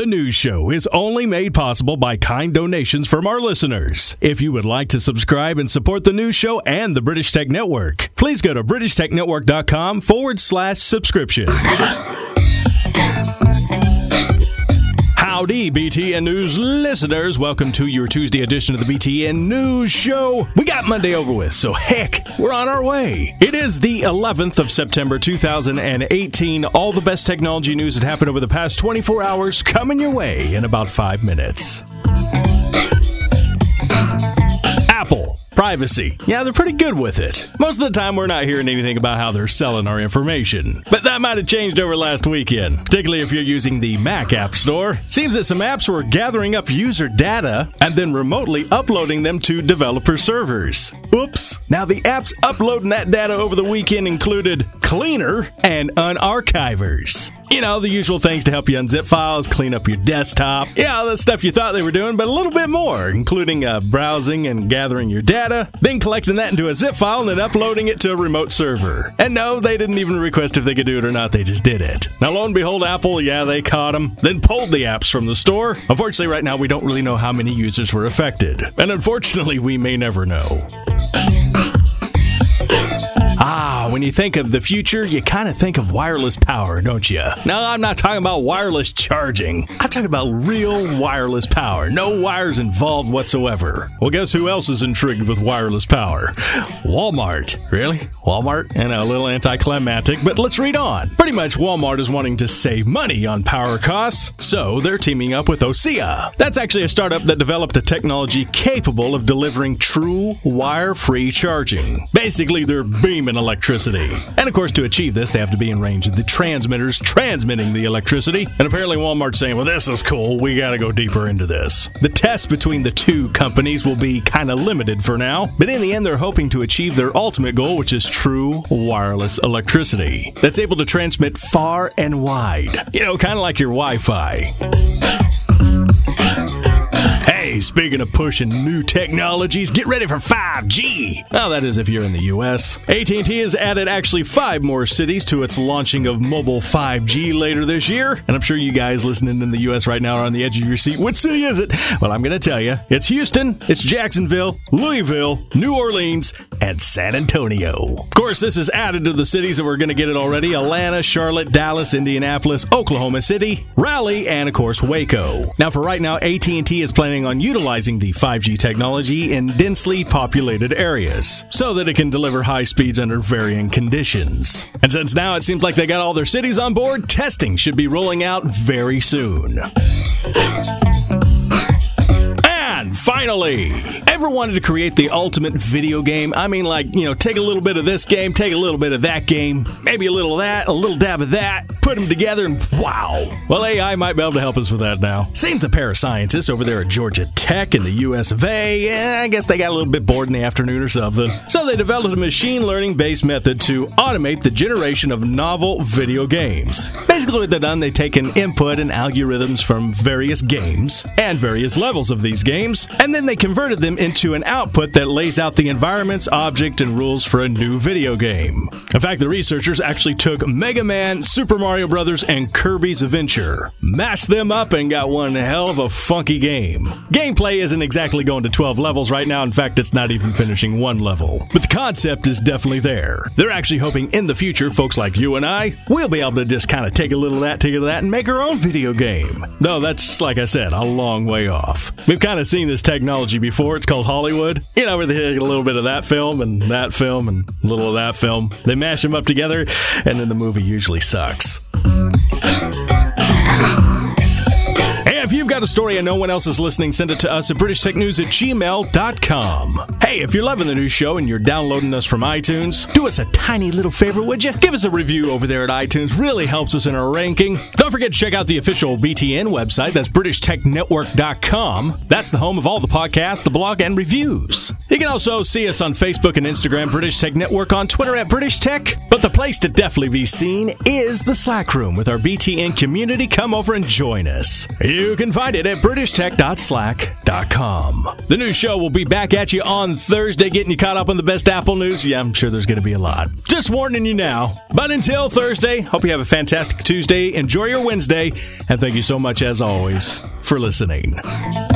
The news show is only made possible by kind donations from our listeners. If you would like to subscribe and support the news show and the British Tech Network, please go to BritishTechNetwork.com/subscriptions. Howdy, BTN News listeners. Welcome to your Tuesday edition of the BTN News Show. We got Monday over with, so heck, we're on our way. It is the 11th of September, 2018. All the best technology news that happened over the past 24 hours coming your way in about 5 minutes. Apple. Privacy. Yeah, they're pretty good with it. Most of the time, we're not hearing anything about how they're selling our information. But that might have changed over last weekend, particularly if you're using the Mac App Store. Seems that some apps were gathering up user data and then remotely uploading them to developer servers. Oops. Now, the apps uploading that data over the weekend included Cleaner and Unarchivers. You know, the usual things to help you unzip files, clean up your desktop. Yeah, all that stuff you thought they were doing, but a little bit more, including browsing and gathering your data, then collecting that into a zip file and then uploading it to a remote server. And no, they didn't even request if they could do it or not, they just did it. Now, lo and behold, Apple, yeah, they caught them, then pulled the apps from the store. Unfortunately, right now, we don't really know how many users were affected. And unfortunately, we may never know. When you think of the future, you kind of think of wireless power, don't you? No, I'm not talking about wireless charging. I'm talking about real wireless power. No wires involved whatsoever. Well, guess who else is intrigued with wireless power? Walmart. Really? Walmart? And a little anticlimactic, but let's read on. Pretty much, Walmart is wanting to save money on power costs, so they're teaming up with Osea. That's actually a startup that developed a technology capable of delivering true wire-free charging. Basically, they're beaming electricity. And of course, to achieve this, they have to be in range of the transmitters transmitting the electricity. And apparently Walmart's saying, well, this is cool. We got to go deeper into this. The test between the two companies will be kind of limited for now. But in the end, they're hoping to achieve their ultimate goal, which is true wireless electricity that's able to transmit far and wide. You know, kind of like your Wi-Fi. Hey, speaking of pushing new technologies, get ready for 5G. Well, that is if you're in the U.S. AT&T has added actually 5 more cities to its launching of mobile 5G later this year. And I'm sure you guys listening in the U.S. right now are on the edge of your seat. Which city is it? Well, I'm going to tell you. It's Houston, it's Jacksonville, Louisville, New Orleans, and San Antonio. Of course, this is added to the cities that we're going to get it already. Atlanta, Charlotte, Dallas, Indianapolis, Oklahoma City, Raleigh, and of course, Waco. Now, for right now, AT&T is planning on utilizing the 5G technology in densely populated areas so that it can deliver high speeds under varying conditions. And since now it seems like they got all their cities on board, testing should be rolling out very soon. And finally, ever wanted to create the ultimate video game? I mean, like, you know, take a little bit of this game, take a little bit of that game, maybe a little of that, a little dab of that, put them together, and wow. Well, AI might be able to help us with that now. Seems a pair of scientists over there at Georgia Tech in the US of A, I guess they got a little bit bored in the afternoon or something. So they developed a machine learning-based method to automate the generation of novel video games. Basically what they've done, they've taken input and algorithms from various games and various levels of these games, and then they converted them into an output that lays out the environments, object, and rules for a new video game. In fact, the researchers actually took Mega Man, Super Mario Bros., and Kirby's Adventure, mashed them up, and got one hell of a funky game. Gameplay isn't exactly going to 12 levels right now. In fact, it's not even finishing 1 level. But the concept is definitely there. They're actually hoping in the future, folks like you and I, we'll be able to just kind of take a little of that, take a little of that, and make our own video game. Though that's, like I said, a long way off. We've kind of seen this technology before. It's called Hollywood. You know, where they take a little bit of that film and a little of that film. They mash them up together, and then the movie usually sucks. If you've got a story and no one else is listening, send it to us at BritishTechNews@gmail.com. Hey, if you're loving the new show and you're downloading us from iTunes, do us a tiny little favor, would you? Give us a review over there at iTunes. Really helps us in our ranking. Don't forget to check out the official BTN website. That's BritishTechNetwork.com. That's the home of all the podcasts, the blog, and reviews. You can also see us on Facebook and Instagram, British Tech Network, on Twitter at British Tech. But the place to definitely be seen is the Slack room with our BTN community. Come over and join us. You can find find it at BritishTech.Slack.com. The new show will be back at you on Thursday, getting you caught up on the best Apple news. Yeah, I'm sure there's going to be a lot. Just warning you now. But until Thursday, hope you have a fantastic Tuesday. Enjoy your Wednesday. And thank you so much, as always, for listening.